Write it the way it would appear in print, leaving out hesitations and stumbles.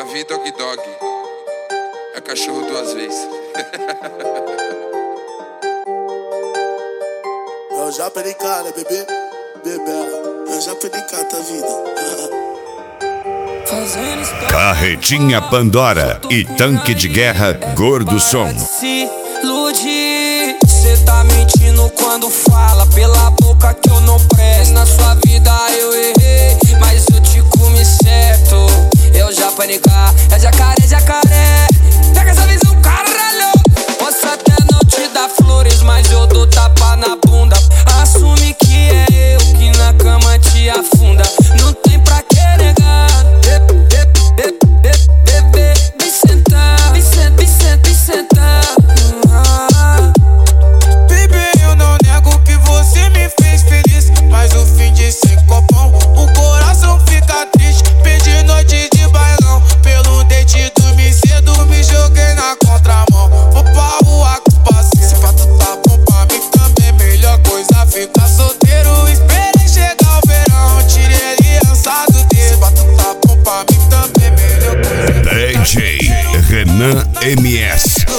vi Dog Dog. É cachorro duas vezes. Eu já perdi cara, bebê. Bebela. Eu já perdi cara da vida. Carretinha Pandora e Tanque de Guerra Gordo Som. Se iludir, cê tá mentindo quando fala pela boca que eu não presto. Na sua vida eu errei, mas eu te comi certo. Eu já panicar, é jacaré, jacaré. Pega essa visão, caralho. Posso até não te dar flores, mas eu dou tapa na bunda. Assume que é eu que na cama te afunda. Não tem pra que negar. Bebê, vem sentar, vem sentar. Bebê, eu não nego que você me fez feliz, mas o fim de sem copão, o coração fica triste. Perdi noite de bailão, pelo date dormi cedo, me joguei na contramão. Vou pra rua com os parceiros, se pra tu tá bom pra mim também, melhor coisa ficar solteiro. Esperei chegar o verão, tirei aliança do dedo. Se pra tu tá bom pra mim também, melhor coisa. DJ Renan MS.